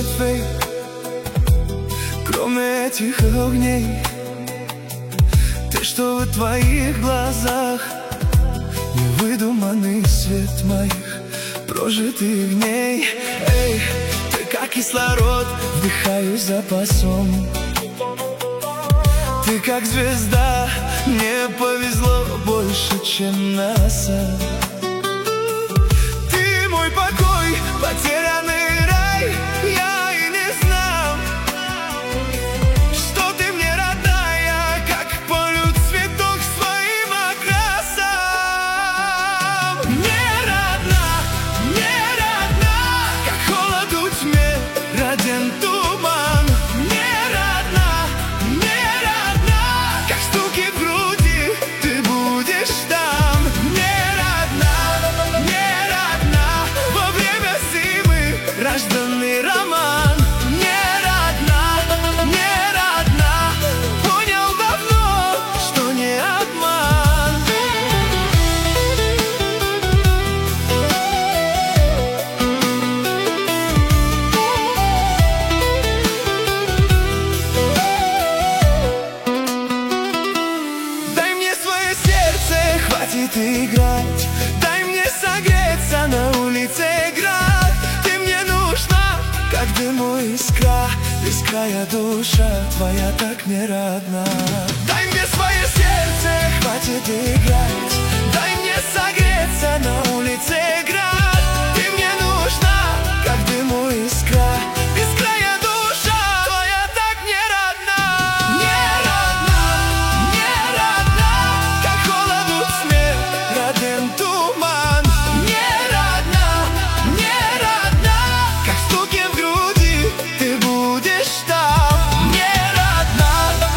фейк, кроме этих огней. Ты, что в твоих глазах, невыдуманный свет моих прожитых дней. Эй, ты как кислород, вдыхаю запасом. Ты как звезда, мне повезло больше, чем НАСА. Ты мой покой, потерянный рай. Я и не знал, что ты мне родная, как полют цветок своим окрасом. Не родна, как холод у тьме роден туман. Не родна, как стуки в груди, ты будешь там. Не родна, во время зимы рожденный роман. Не родна, понял давно, что не обман. Дай мне свое сердце, хватит играть. Дай мне согреться на улице град. Ты мне нужна, как дыму искра. Бескрая душа твоя так не родна. Дай мне свое сердце, хватит играть.Дай мне согреться на улице град. Ты мне нужна, как дыму искра. Бескрая душа твоя так не родна. Не родна, как холод у тьме роден туман. Не родна, как стуки в груди, ты будешь там. Не родна,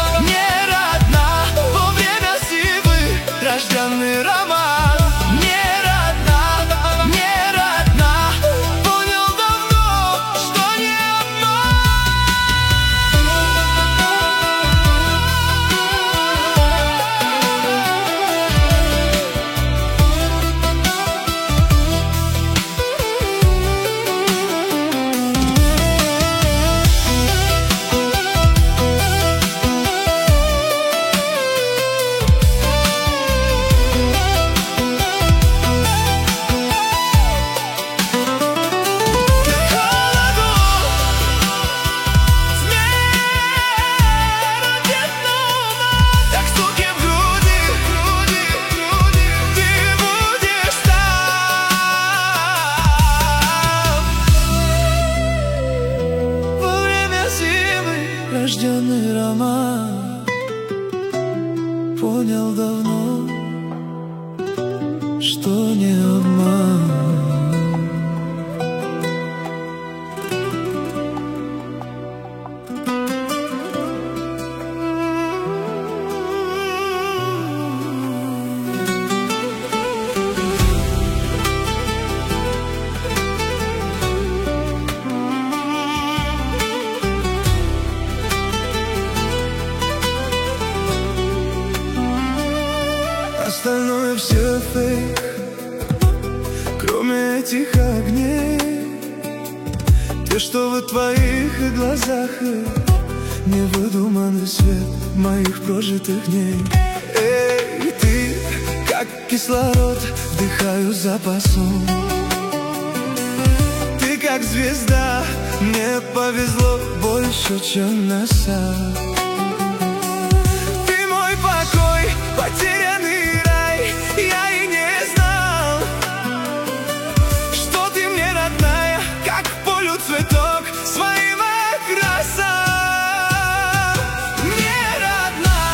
во время зимы рожденный роман. Не родна, понял давно, что не рожденный роман. Понял давно, что не обман. Остальное все фейк, кроме этих огней. Ты, что в твоих глазах, невыдуманный свет моих прожитых дней. Эй, ты, как кислород, вдыхаю запасом. Ты, как звезда, мне повезло больше, чем НАСА. Ты мой покой, потерянный рай. Я и не знал, что ты мне родная, как полю цветок своим окрасом. Не родна,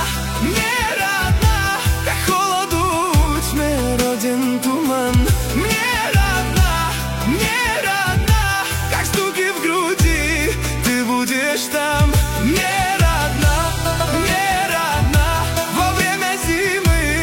как холоду в тьме роден туман. Не родна, как стуки в груди, ты будешь там. Не родна, во время зимы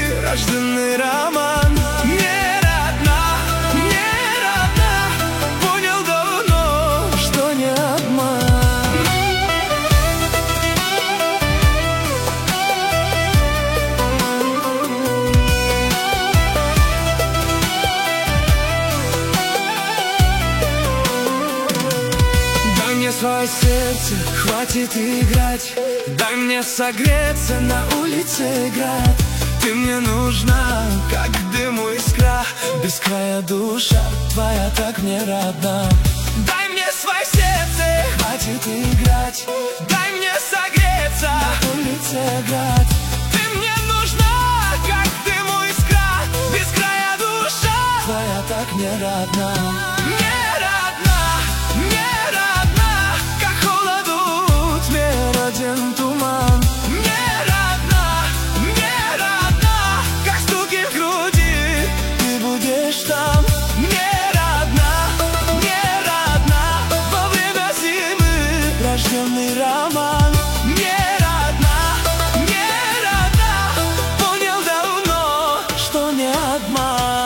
свое сердце, хватит играть. Дай мне согреться, на улице град. Ты мне нужна, как дыму искра. Без края душа твоя так мне родна. Дай мне свое сердце, хватит играть. Дай мне согреться, на улице град. Ты мне нужна, как дыму искра. Без края душа твоя так мне родна. Мне родна, мне родна, как холоду тьме роден туман. Мне родна, как стуки в груди, ты будешь там. Мне родна, во время зимы рожденный роман. Мне родна, понял давно, что не обман.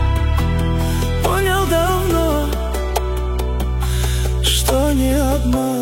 Не обман.